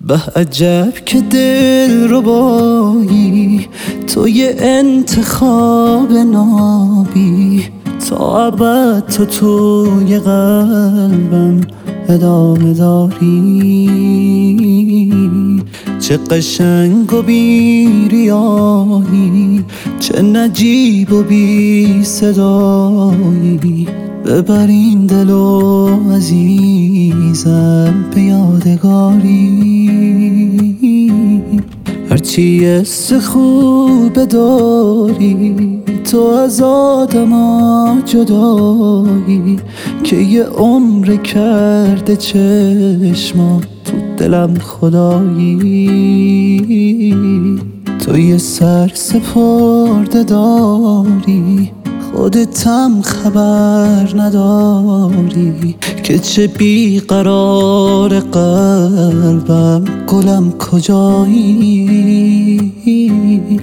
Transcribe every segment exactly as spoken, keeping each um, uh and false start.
به عجب که دل ربایی، تو یه انتخاب نابی، تا ابد تو توی قلبم ادامه داری. چه قشنگ و بی ریایی، چه نجیب و بی صدایی، ببر این دل و عزیزم به یادگاری. هرچی حس خوب داری، تو از آدما جدایی، که یه عمر کرده چشما تو دلم خدایی. تو یه سر سپرده داری، خودتم خبر نداری، که چه بیقرار قلبم گلم کجایی.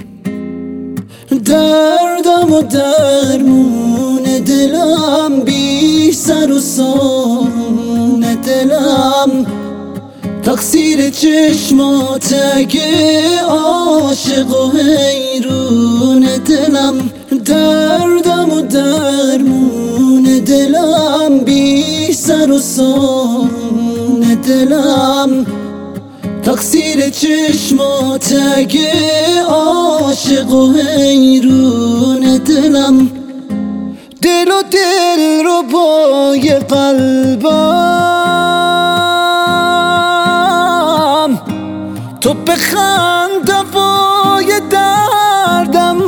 دردم و درمون دلم، بی سر و سان دلم، تقصیر چشمات اگه عاشق و حیرون دلم. دردم و درمون دلم، بی سر و سان دلم، تقصیر چشمات اگه عاشق و حیرون دلم. دل و دل رو بای قلبم، تو بخند دوای دردم.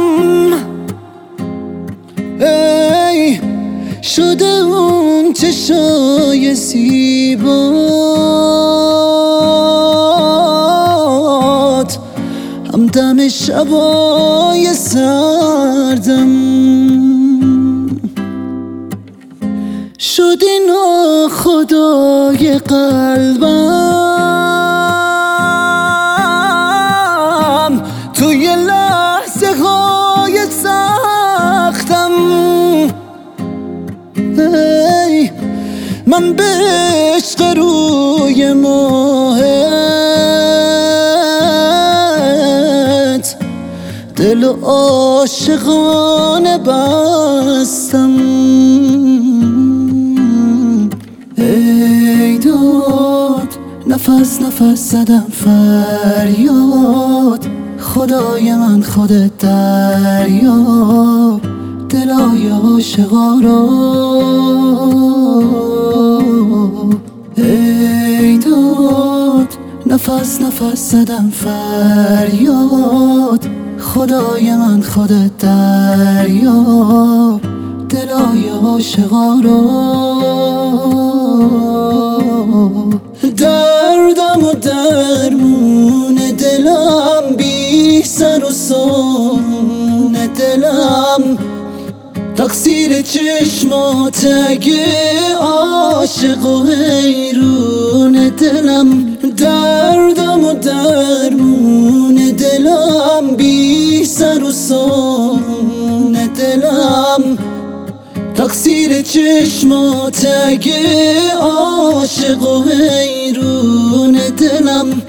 ای شده اون چشای زیبات، همدم شبای سردم. شدی ناخدای قلبم، توی لحظه های سختم. ای من به عشق روی ماهت دل و عاشقانه بستم. ای داد نفس نفس زدم فریاد، خدای من خودت دریا دلای عاشقا را. ای داد نفس نفس زدم فریاد، خدای من خودت دریا دلای عاشقا را. دردم و درمون دلم، بی سر و سان دلم، تقصیر چشمات اگه عاشق و حیرون دلم. دردم و درمون دلم، بی سر و سان دلم، تقصیر چشمات اگه عاشق و حیرون دلم.